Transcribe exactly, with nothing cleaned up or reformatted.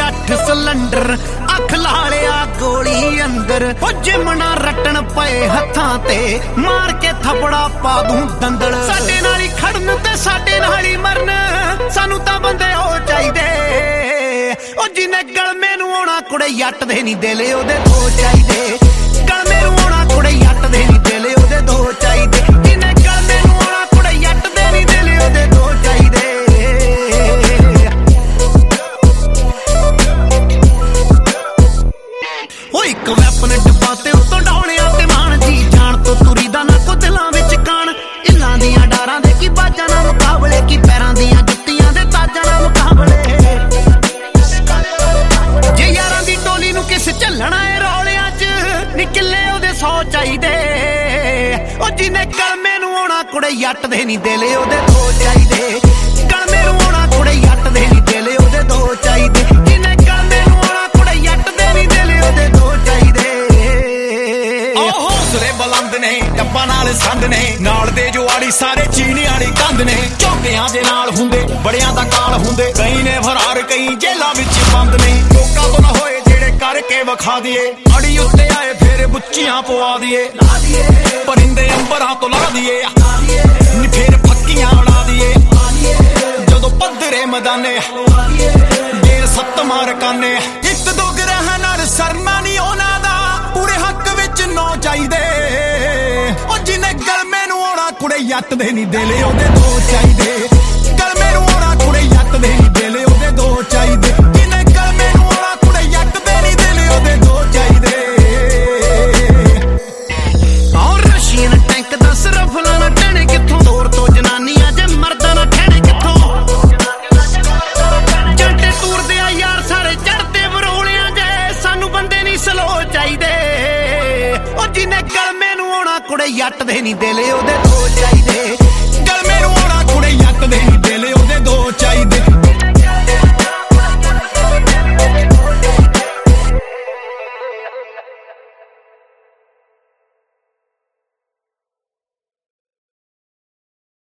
अठ सिलेंडर अख लालिया गोली अंदर जिमना रटन पे हत्थां ते मार के थपड़ा पा दूं दंदल साडे नाल ही खड़न ते साडे नाल ही मरन सानू तां बंदे हो चाहिदे ओ जिन्ने गलमे नूं आउणा कुड़े जट दे नी दिले ओदे दो चाहिदे गलमे नूं आउणा कुड़े जट दे नी दिले ओदे दो चाहिदे जिन्ने गलमे नूं आउणा कुड़े जट दे नी दिले ओदे दो चाहिदे एक वैपन डब्बा ते उत्तों डौणिया ते मान जी जान तो तुरी दा ना को दिलां विच कान इल्लां दियां डारां दे की बाजां नाल मुकाबले की पैरां दियां जुत्तियां दे ताजां नाल मुकाबले जे यारां दी टोली नूं किस झल्लणा ए रौलियां च निकले ओदे सौ चाहिदे ओ जिन्ने कलमे नूं आउणा कुड़े जट दे नी दिले ओदे दो चाहिदे कलमे नूं आउणा कुड़े जट दे नी दिले ओदे दो चाहिदे जिन्ने कलमे नूं आउणा कुड़े जट दे नी दिले ओदे दो बुलंद ने डब्बा नाल संद ने नाल दे जो आड़ी सारे चीनी आड़ी कंध ने झोंकियां दे नाल हुंदे बड़ियां दा काल हुंदे कई ने फरार कई जेलां विच बंद ने लोकां तो ना होए जेड़े करके विखा दिए अड़ी उत्ते आए फेर बुच्चियां पवा दिए परिंदे अंबरां तो ला दिए नी फेर फक्कियां उड़ा दिए जदों पद्धरे मैदाने जेर सत्त मार काने इक दो ग्रह नाल सरना नी होना दा पूरे हक विच नौ चाहिदे ओ जिन्ने गलमे नूं आउणा कुड़े जट दे नी दिले ओदे दो चाहिदे गलमे नूं आउणा कुड़े जट दे नी दिले ओदे दो चाहिदे जिन्ने गलमे नूं आउणा कुड़े जट दे नी दिले ओदे दो चाहिदे और रशियन टैंक दस रफलां ना टहने कित्थों दौर तो जनानियां जे मर्दां ना ठहने कित्थों जंटे टूरदे आ यार सारे चढ़दे बरोलियां जे सानू बंदे नी सलो चाहिदे ओ जिन्ने गलमे नूं आउणा कुड़े जट दे नी दिले ओदे दो चाहिदे गलमे नूं आउणा कुड़े जट दे नी दिले ओदे दो चाहिदे।